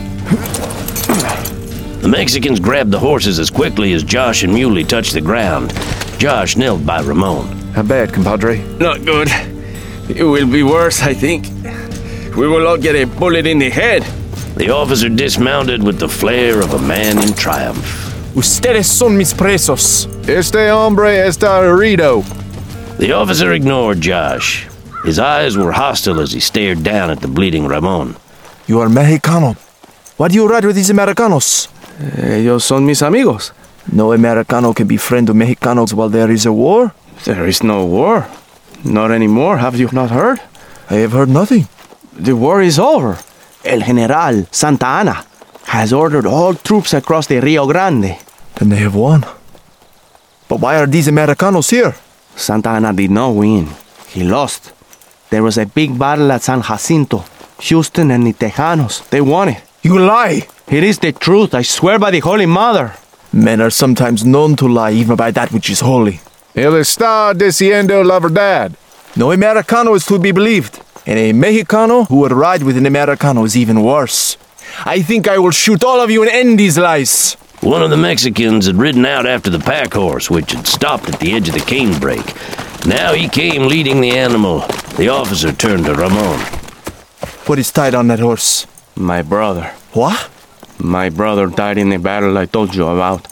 [SPEAKER 13] The Mexicans grabbed the horses as quickly as Josh and Muley touched the ground. Josh knelt by Ramon.
[SPEAKER 1] How bad, compadre?
[SPEAKER 11] Not good. It will be worse, I think. We will not get a bullet in the head.
[SPEAKER 13] The officer dismounted with the flair of a man in triumph.
[SPEAKER 14] Ustedes son mis presos.
[SPEAKER 1] Este hombre está herido.
[SPEAKER 13] The officer ignored Josh. His eyes were hostile as he stared down at the bleeding Ramon.
[SPEAKER 14] You are Mexicano. Why do you ride with these Americanos?
[SPEAKER 11] Ellos son mis amigos.
[SPEAKER 14] No Americano can be friend to Mexicanos while there is a war?
[SPEAKER 11] There is no war. Not anymore. Have you not heard?
[SPEAKER 14] I have heard nothing.
[SPEAKER 11] The war is over. El General Santa Anna has ordered all troops across the Rio Grande.
[SPEAKER 14] Then they have won. But why are these Americanos here?
[SPEAKER 11] Santa Anna did not win. He lost. There was a big battle at San Jacinto. Houston and the Tejanos. They won it.
[SPEAKER 14] You lie!
[SPEAKER 11] It is the truth. I swear by the Holy Mother.
[SPEAKER 14] Men are sometimes known to lie even by that which is holy.
[SPEAKER 1] Él está diciendo la verdad.
[SPEAKER 14] No Americano is to be believed. And a Mexicano who would ride with an Americano is even worse. I think I will shoot all of you and end these lies.
[SPEAKER 13] One of the Mexicans had ridden out after the pack horse, which had stopped at the edge of the canebrake. Now he came leading the animal. The officer turned to Ramon.
[SPEAKER 14] What is tied on that horse?
[SPEAKER 11] My brother.
[SPEAKER 14] What?
[SPEAKER 11] My brother died in the battle I told you about.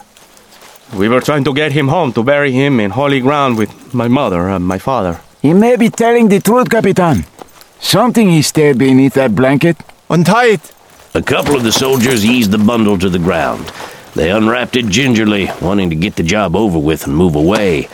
[SPEAKER 11] We were trying to get him home to bury him in holy ground with my mother and my father.
[SPEAKER 15] He may be telling the truth, Capitan. Something is stayed beneath that blanket.
[SPEAKER 14] Untie it!
[SPEAKER 13] A couple of the soldiers eased the bundle to the ground. They unwrapped it gingerly, wanting to get the job over with and move away.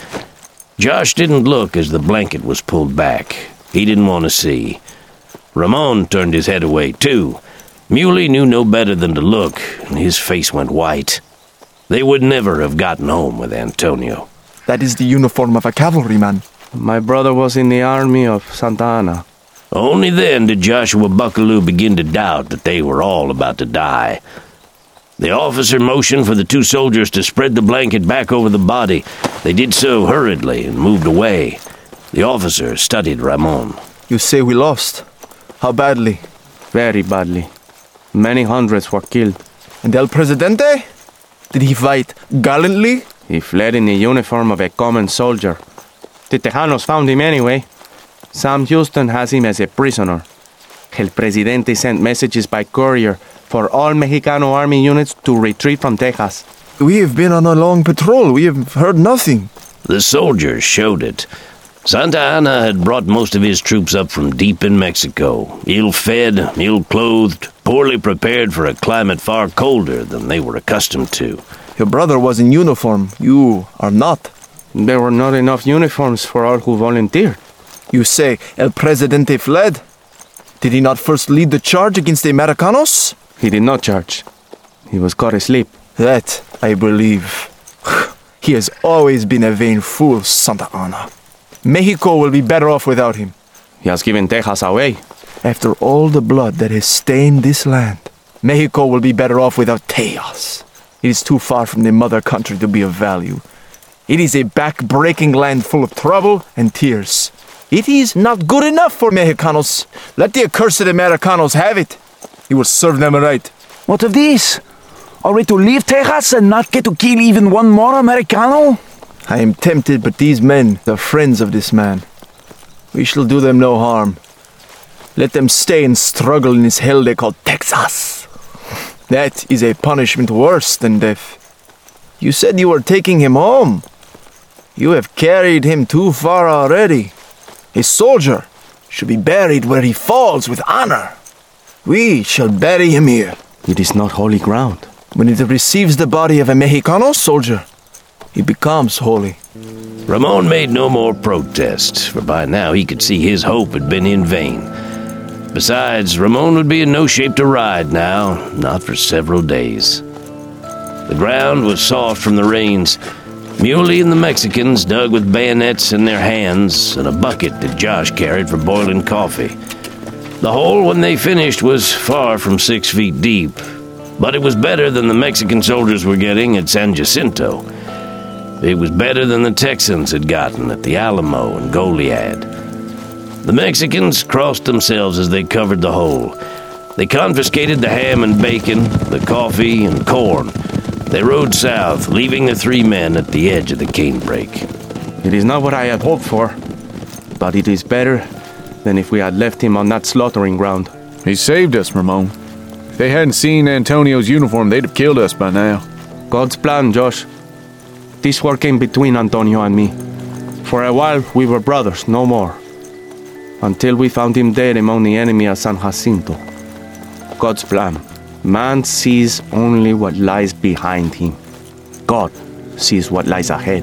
[SPEAKER 13] Josh didn't look as the blanket was pulled back. He didn't want to see. Ramon turned his head away, too. Muley knew no better than to look, and his face went white. They would never have gotten home with Antonio.
[SPEAKER 14] That is the uniform of a cavalryman.
[SPEAKER 11] My brother was in the army of Santa Anna.
[SPEAKER 13] Only then did Joshua Buckaloo begin to doubt that they were all about to die. The officer motioned for the two soldiers to spread the blanket back over the body. They did so hurriedly and moved away. The officer studied Ramon.
[SPEAKER 14] You say we lost? How badly?
[SPEAKER 11] Very badly. Many hundreds were killed.
[SPEAKER 14] And El Presidente? Did he fight gallantly?
[SPEAKER 11] He fled in the uniform of a common soldier. The Tejanos found him anyway. Sam Houston has him as a prisoner. El Presidente sent messages by courier for all Mexicano army units to retreat from Texas.
[SPEAKER 14] We have been on a long patrol. We have heard nothing.
[SPEAKER 13] The soldiers showed it. Santa Anna had brought most of his troops up from deep in Mexico, ill-fed, ill-clothed, poorly prepared for a climate far colder than they were accustomed to.
[SPEAKER 14] Your brother was in uniform. You are not.
[SPEAKER 11] There were not enough uniforms for all who volunteered.
[SPEAKER 14] You say El Presidente fled? Did he not first lead the charge against the Americanos?
[SPEAKER 11] He did not charge. He was caught asleep.
[SPEAKER 14] That I believe. He has always been a vain fool, Santa Anna. Mexico will be better off without him.
[SPEAKER 11] He has given Texas away.
[SPEAKER 14] After all the blood that has stained this land, Mexico will be better off without Tejas. It is too far from the mother country to be of value. It is a back-breaking land full of trouble and tears. It is not good enough for Mexicanos. Let the accursed Americanos have it. It will serve them right.
[SPEAKER 15] What of this? Are we to leave Texas and not get to kill even one more Americano?
[SPEAKER 14] I am tempted, but these men are friends of this man. We shall do them no harm. Let them stay and struggle in this hell they call Texas. That is a punishment worse than death. You said you were taking him home. You have carried him too far already. A soldier should be buried where he falls with honor. We shall bury him here.
[SPEAKER 11] It is not holy ground.
[SPEAKER 14] When it receives the body of a Mexicano soldier, it becomes holy.
[SPEAKER 13] Ramon made no more protests, for by now he could see his hope had been in vain. Besides, Ramon would be in no shape to ride now, not for several days. The ground was soft from the rains. Muley and the Mexicans dug with bayonets in their hands and a bucket that Josh carried for boiling coffee. The hole, when they finished, was far from six feet deep, but it was better than the Mexican soldiers were getting at San Jacinto. It was better than the Texans had gotten at the Alamo and Goliad. The Mexicans crossed themselves as they covered the hole. They confiscated the ham and bacon, the coffee and corn. They rode south, leaving the three men at the edge of the canebrake.
[SPEAKER 11] It is not what I had hoped for, but it is better than if we had left him on that slaughtering ground.
[SPEAKER 1] He saved us, Ramon. If they hadn't seen Antonio's uniform, they'd have killed us by now.
[SPEAKER 11] God's plan, Josh. This war came between Antonio and me. For a while, we were brothers, no more. Until we found him dead among the enemy at San Jacinto. God's plan. Man sees only what lies behind him. God sees what lies ahead.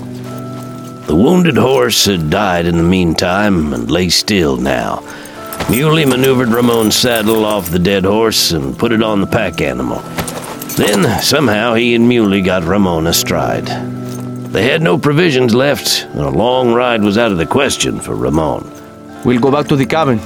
[SPEAKER 13] The wounded horse had died in the meantime and lay still now. Muley maneuvered Ramon's saddle off the dead horse and put it on the pack animal. Then, somehow, he and Muley got Ramon astride. They had no provisions left, and a long ride was out of the question for Ramon.
[SPEAKER 11] We'll go back to the cabin.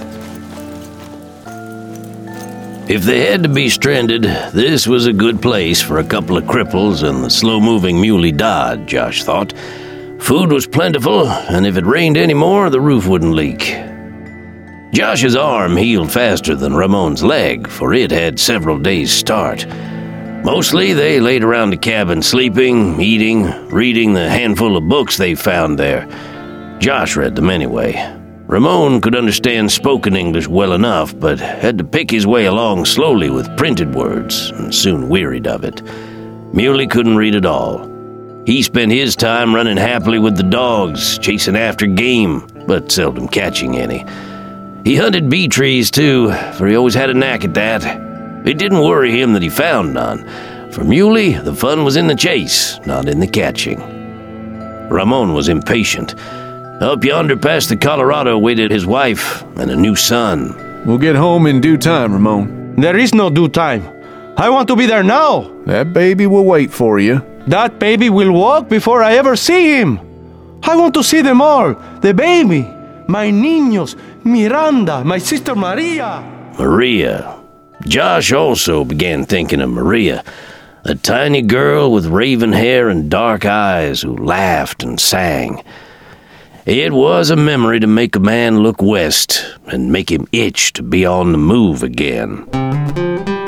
[SPEAKER 13] If they had to be stranded, this was a good place for a couple of cripples and the slow-moving Muley Dodd, Josh thought. Food was plentiful, and if it rained any more, the roof wouldn't leak. Josh's arm healed faster than Ramon's leg, for it had several days' start. Mostly, they laid around the cabin sleeping, eating, reading the handful of books they found there. Josh read them anyway. Ramon could understand spoken English well enough, but had to pick his way along slowly with printed words, and soon wearied of it. Muley couldn't read at all. He spent his time running happily with the dogs, chasing after game, but seldom catching any. He hunted bee trees, too, for he always had a knack at that. It didn't worry him that he found none. For Muley, the fun was in the chase, not in the catching. Ramon was impatient. Up yonder past the Colorado waited his wife and a new son.
[SPEAKER 1] We'll get home in due time, Ramon.
[SPEAKER 11] There is no due time. I want to be there now.
[SPEAKER 1] That baby will wait for you.
[SPEAKER 11] That baby will walk before I ever see him. I want to see them all. The baby, my niños, Miranda, my sister Maria.
[SPEAKER 13] Maria. Josh also began thinking of Maria, a tiny girl with raven hair and dark eyes who laughed and sang. It was a memory to make a man look west and make him itch to be on the move again.